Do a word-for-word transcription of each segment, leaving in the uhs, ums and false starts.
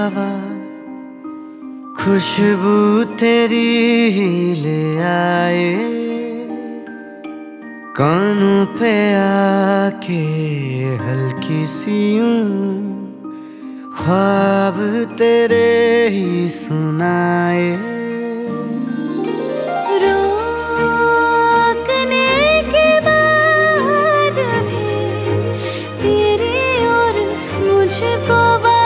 हवा खुशबू तेरी ही ले आए, कानों पे आके हल्की सी यूं ख्वाब तेरे ही सुनाए। रोकने के बाद भी तेरी और मुझको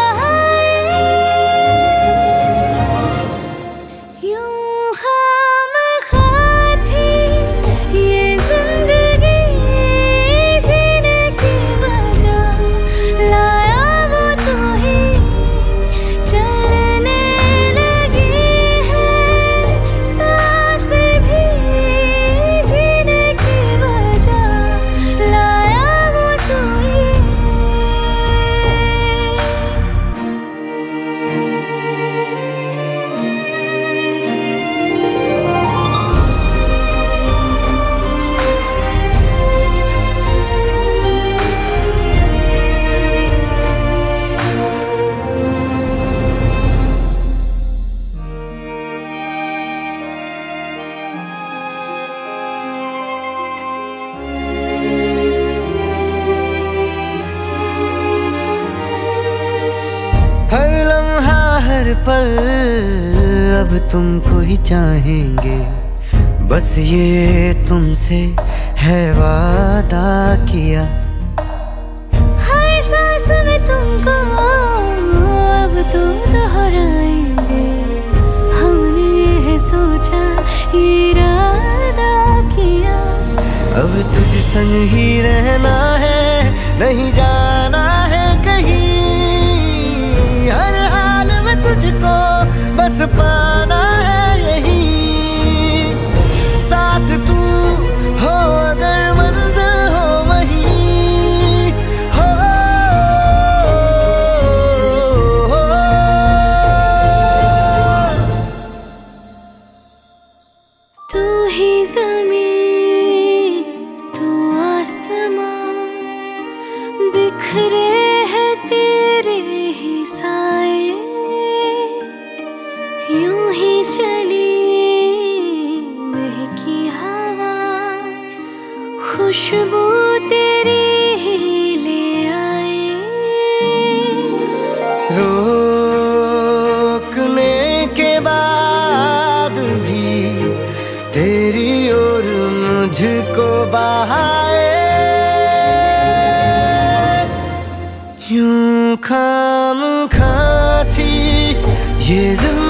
हर पल अब तुमको ही चाहेंगे, बस ये तुमसे है वादा किया। हर सांस में तुमको अब तो दोहराएंगे, हमने ये सोचा इरादा किया। अब तुझ संग ही रहना है, नहीं जाना है कहीं, हर हाल में तुझको बस पाना है यही। साथ तू हो अगर मंजिल हो वहीं हो, हो, हो। तू ही ज़मीन तू आसमां, बिखरे हैं तेरे ही साए, यूं ही चली महकी हवा, खुशबू तेरी ही ले आए। रोकने के बाद भी तेरी और मुझको बहाए, यूं खामखा थी ये जिंदगी।